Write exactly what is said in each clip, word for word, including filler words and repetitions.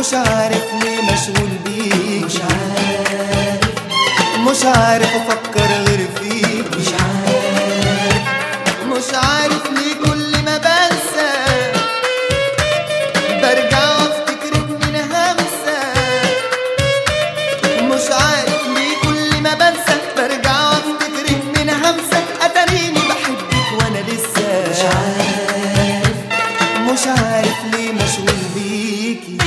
مش عارف ليه مشغول بيك، مش عارف مش عارف افكر غير فيك، مش عارف مش عارف ليه كل ما بنسى برجع وافتكرك من همسة. مش عارف ليه كل ما بنسى برجع وافتكرك من همسة. اتاريني بحبك وانا لسه مش عارف مش عارف ليه مشغول بيكي.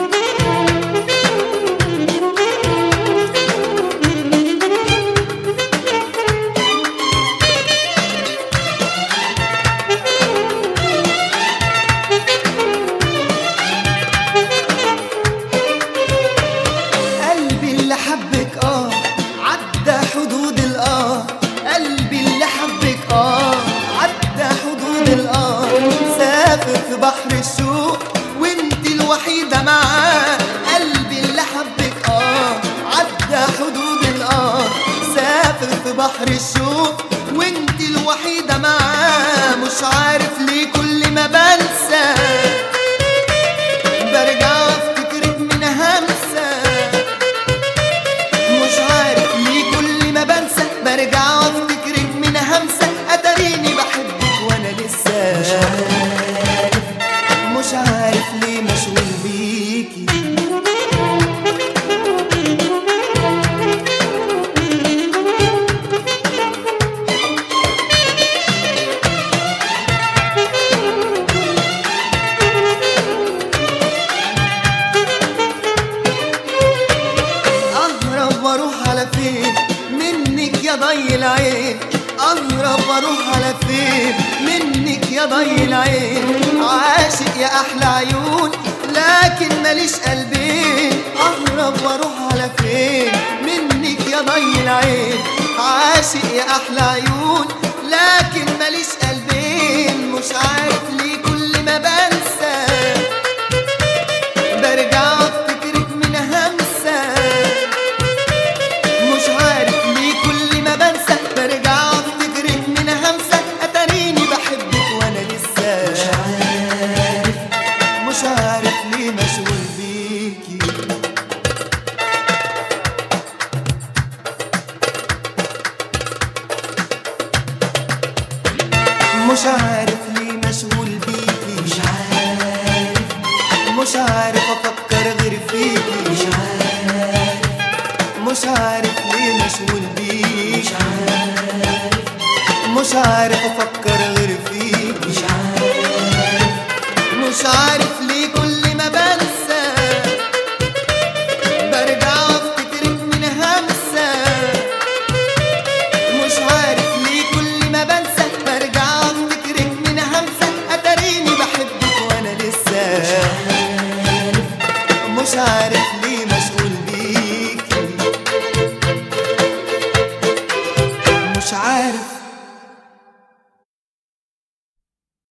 قلبي اللي حبك اه عدى حدود الاه، قلبي اللي حبك اه عدى حدود الاه. سافر في بحر الشوق وانت الوحيدة معاه، قلبي اللي حبك اه عدى حدود الاه. سافر في بحر الشوق وانت الوحيدة معاه. مش عارف ليه كل ما بنسى برجع وافتكرك من همسة. مش عارف ليه كل ما بنسى برجع وافتكرك من همسة. اتاريني بحبك وانا لسه مش عارف مش عارف ليه مشغول بيكي. اهرب واروح على فين منك يا ضي العين، اهرب واروح على فين منك يا ضي العين. عاشق يا احلى عيون لكن ماليش قلبين، اهرب واروح على فين منك يا ضي العين. عاشق يا احلى عيون لكن ماليش قلبين. مش عارف ليه كل ما بنسى برجع افتكرك من همسة. مش عارف ليه كل ما بنسى برجع افتكرك من همسة. اتاريني بحبك وانا لسه مش عارف مش عارف ليه مشغول بيكي. مش عارف ليه مشغول بيكي، مش عارف مش عارف افكر غير فيكي، مش عارف مش عارف ليه مشغول مش بيكي، عارف مش عارف افكر